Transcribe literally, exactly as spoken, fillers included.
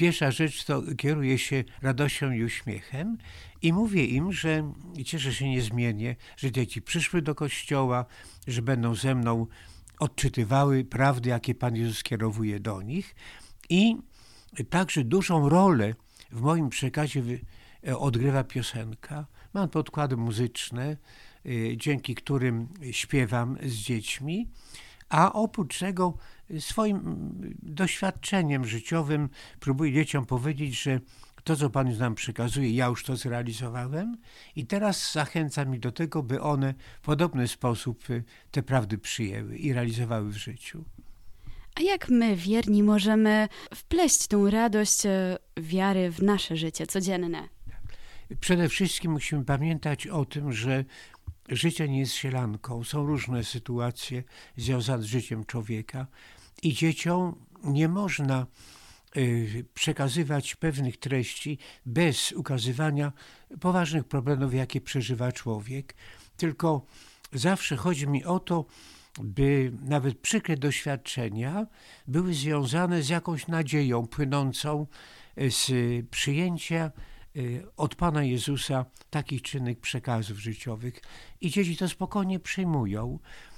pierwsza rzecz to kieruję się radością i uśmiechem i mówię im, że cieszę się niezmiennie, że dzieci przyszły do kościoła, że będą ze mną odczytywały prawdy, jakie Pan Jezus kierowuje do nich i także dużą rolę w moim przekazie odgrywa piosenka. Mam podkłady muzyczne, dzięki którym śpiewam z dziećmi, a oprócz tego swoim doświadczeniem życiowym próbuję dzieciom powiedzieć, że to, co Pan nam przekazuje, ja już to zrealizowałem i teraz zachęcam ich do tego, by one w podobny sposób te prawdy przyjęły i realizowały w życiu. A jak my, wierni, możemy wpleść tą radość wiary w nasze życie codzienne? Przede wszystkim musimy pamiętać o tym, że życie nie jest sielanką. Są różne sytuacje związane z życiem człowieka i dzieciom nie można przekazywać pewnych treści bez ukazywania poważnych problemów, jakie przeżywa człowiek. Tylko zawsze chodzi mi o to, by nawet przykre doświadczenia były związane z jakąś nadzieją płynącą z przyjęcia od Pana Jezusa takich czynnych przekazów życiowych. I dzieci to spokojnie przyjmują.